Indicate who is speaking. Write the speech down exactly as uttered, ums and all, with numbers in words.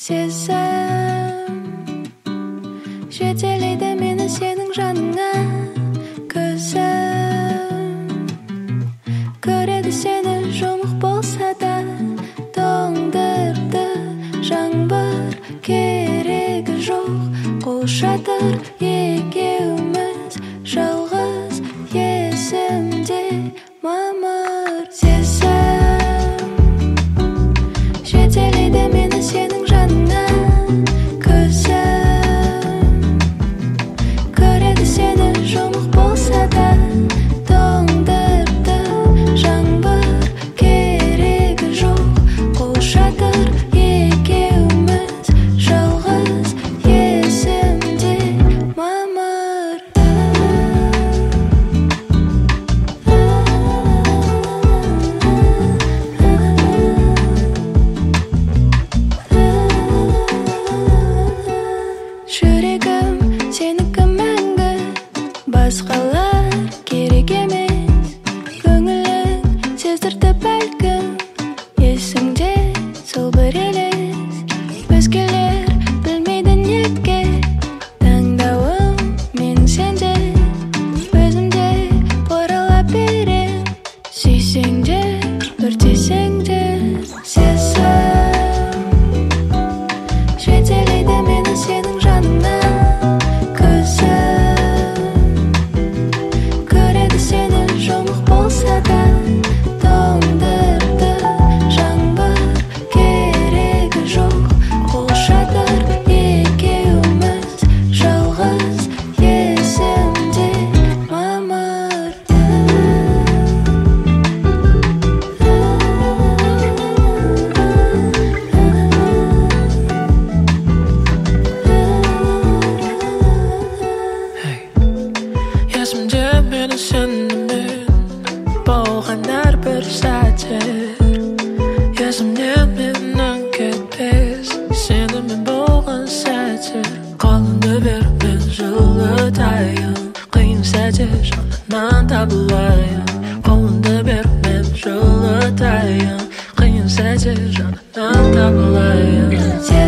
Speaker 1: сезім жетелейді мені сенің жаныңа. Көзім көреді сені жұмық болса да, тоңдырды жаңбыр, керегі жоқ қол шатыр. Екеуміз жалғыз есімде мамыр. Сезім жетелейді мені сенің жаныңа. Көзім көреді сені жұмық болса да, тоңдырды жаңбыр, керегі жоқ қол шатыр. Екеуміз жалғыз есімде мамыр. Жүрегім сенікі мәңгі, басқалар керек емес. Көңілің сездірді бәлкім, есіңде сол бір елес. Өзгелер білмейді неге таңдауым менің сенде. Өзімде орала берем, сүйсең де өртесең де. Сезім жетелейді мені сенің жаныңа. Көзім көреді сені жұмық болса да, тоңдырды жаңбыр, керегі жоқ қол шатыр. Екеуміз жалғыз есімде мамыр.
Speaker 2: Есімде мені сенімен болған әрбір сәттер. Есімнен менің кетпес сенімен болған сәттер. Қолыңды бер, мен жылытайын, қиын сәтте жанынан табылайын. Қолыңды бер, мен жылытайын, қиын сәтте жанынан табылайын.